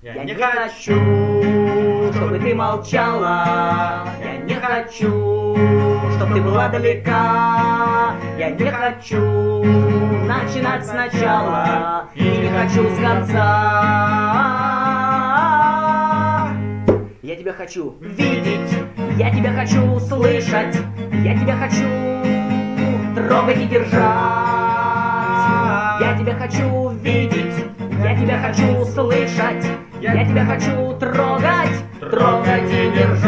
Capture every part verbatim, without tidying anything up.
Я не хочу, чтобы ты молчала. Я не хочу, чтобы ты была далека. Я не хочу начинать сначала и не хочу с конца. Я тебя хочу видеть, я тебя хочу слышать, я тебя хочу трогать и держать. Я тебя хочу видеть, я тебя хочу слышать, я тебя хочу трогать, трогать и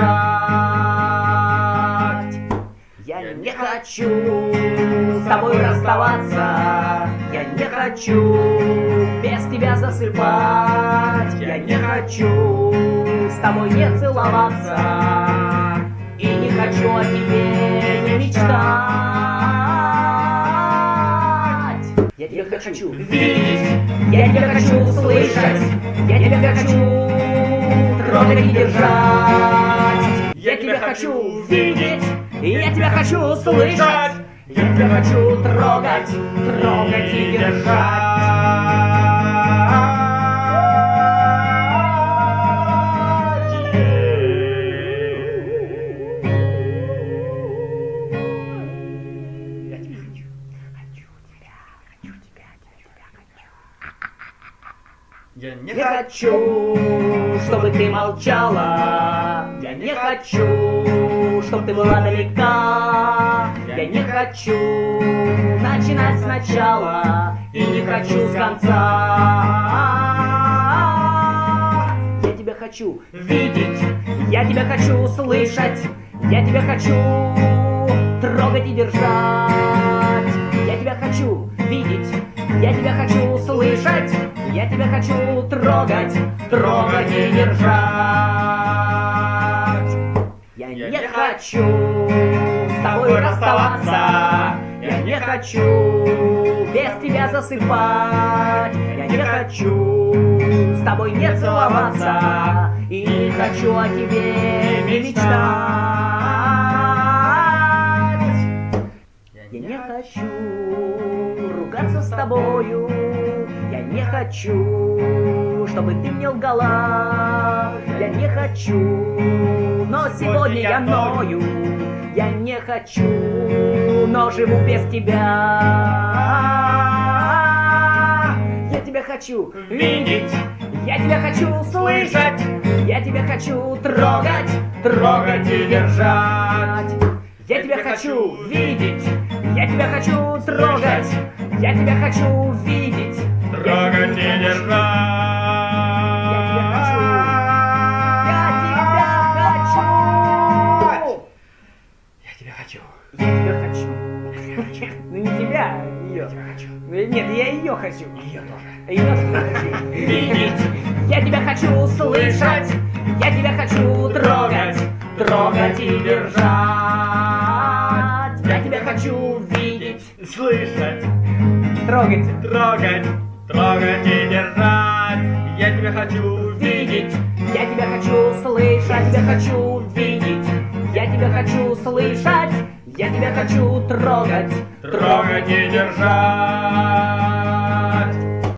держать. Я не хочу с тобой расставаться, я не хочу без тебя засыпать, я не хочу с тобой не целоваться и не хочу о тебе не мечтать. Я тебя хочу видеть, я тебя хочу слышать, я тебя хочу трогать и держать. Я тебя хочу видеть, я тебя хочу слышать, я тебя хочу трогать, трогать и держать. Я не Не хочу, чтобы ты молчала. Я не хочу, чтобы ты была далека. Я не хочу начинать сначала и не хочу с конца. Я тебя хочу видеть, я тебя хочу слышать, я тебя хочу трогать и держать. Я тебя хочу видеть, я тебя хочу слышать, я тебя хочу трогать, трогать и держать. Я не хочу с тобой расставаться, я не хочу без тебя засыпать, я не хочу с тобой не целоваться и не хочу о тебе не мечтать. Я не хочу ругаться с тобою, я не хочу, чтобы ты мне лгала. Я не хочу, но сегодня я ною. Я не хочу, но живу без тебя. Я тебя хочу видеть, я тебя хочу слышать, я тебя хочу трогать, трогать и держать. Я тебя хочу видеть, я тебя хочу трогать, я тебя хочу видеть, трогать и держать. Я тебя хочу. Я тебя хочу. Ну не тебя, ее. Я тебя хочу. Нет, я ее хочу. Ее тоже. Ее тоже хочу. Видеть. Я тебя хочу слышать. Я тебя хочу трогать, трогать и держать. Я тебя хочу видеть, Слышать, трогать, трогать, трогать и держать. Я тебя хочу видеть. Я тебя хочу слышать, я тебя хочу видеть. Я тебя хочу слышать, я тебя хочу трогать, трогать и держать.